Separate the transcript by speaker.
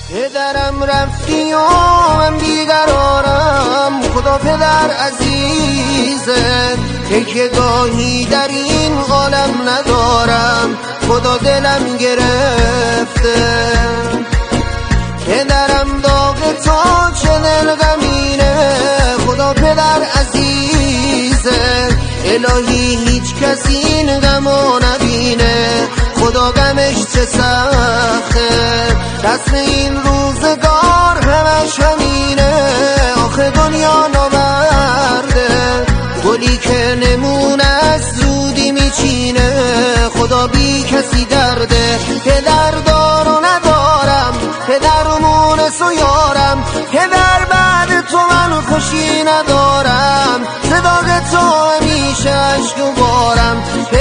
Speaker 1: پدرم رفتی و من بیقرارم، خدا پدر عزیزه، تکیه گاهی در این عالم ندارم، خدا دلم گرفته. پدرم داغ تا چه دل غمینه، خدا پدر عزیزه، الهی هیچ کسی این غمو نبینه، خدا غمش چه سخته. رسم این روزگار همش همینه، آخه دنیا نامرده، گلی که نمونه از زودی میچینه، خدا بی کسی درده. پدر دار و ندارم، پدر و مونس و یارم، پدر بعد تو من خوشی ندارم، صداق تو همیشه عشق و بارم.